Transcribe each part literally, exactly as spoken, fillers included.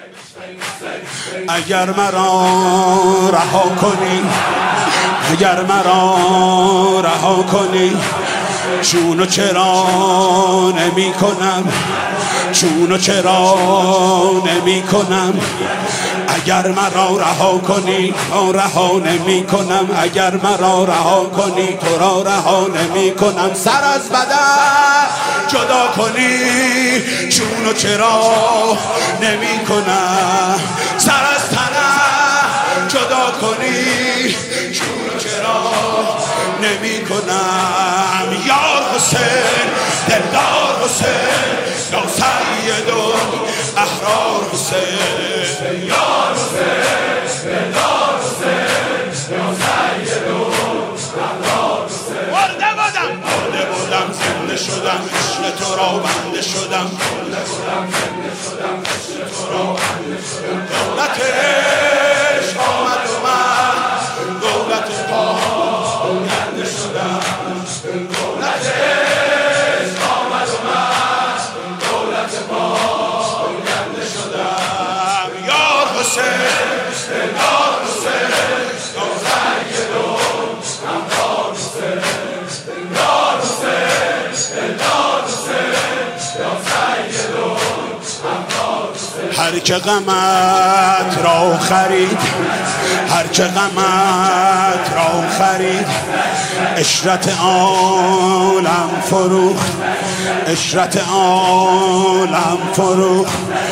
اگر مرا رها کنی، اگر مرا رها کنی، چونو چرا نمی کنم، چونو چرا نمی کنم. اگر مرا رها کنی رها نمی کنم، اگر مرا رها کنی تو را رها نمی کنم. سر از بدن جدا کنی چونو چرا نمی کنم، سر از تنم جدا کنی چونو چرا نمی کنم. یار حسین دلدار حسین یا سید احرار حسین، یار حسین دلدار حسین یا سید احرار حسین. مرده بودم مرده بودم زنده شدم، عشق تو را بنده شدم، مرده بودم زنده شدم، عشق تو را بنده شدم. دولت عشق آمد و من دولت پاینده شدم، دولت عشق آمد و من دولت پاینده شدم. یار حسین دلدار حسین یا سید احرار حسین، یار حسین دلدار حسین یا سید احرار حسین. هر که غمت را خرید، هر که غمت را خرید، عشرت عالم فروخت، عشرت عالم فروخت.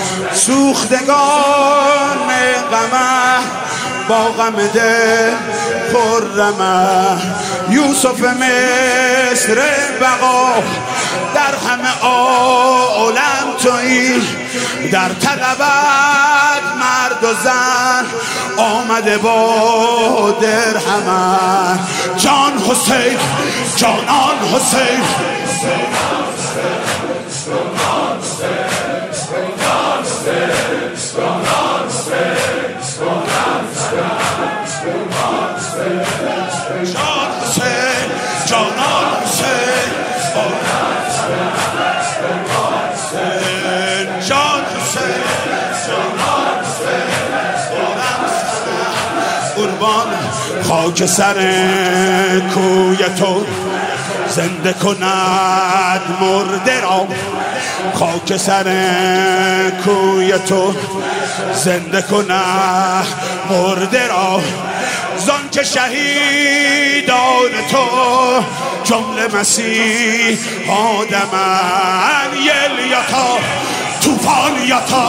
سوختگان غمه با غم دل خرمه، یوسف مصر بقا در همه عالم تویی، در طلبت مرد و زن آمده با درهمن. جان حسین جانان حسین، جان حسین جانان حسین، جان حسین جانان حسین. قربان خاک سر کوی تو زنده کند مرده را، خاک سر کوی تو زنده کند مرده را. زان که شهیدان تو جمله مسیح آدمن، یل یطار توفان یطار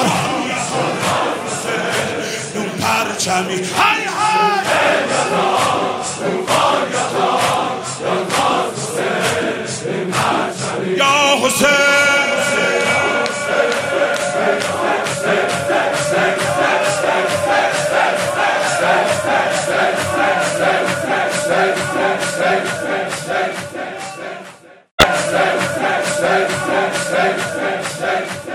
نون پرچمی، های های توفان یطار یا حسین. Stay, stay, stay, stay, stay, stay, stay.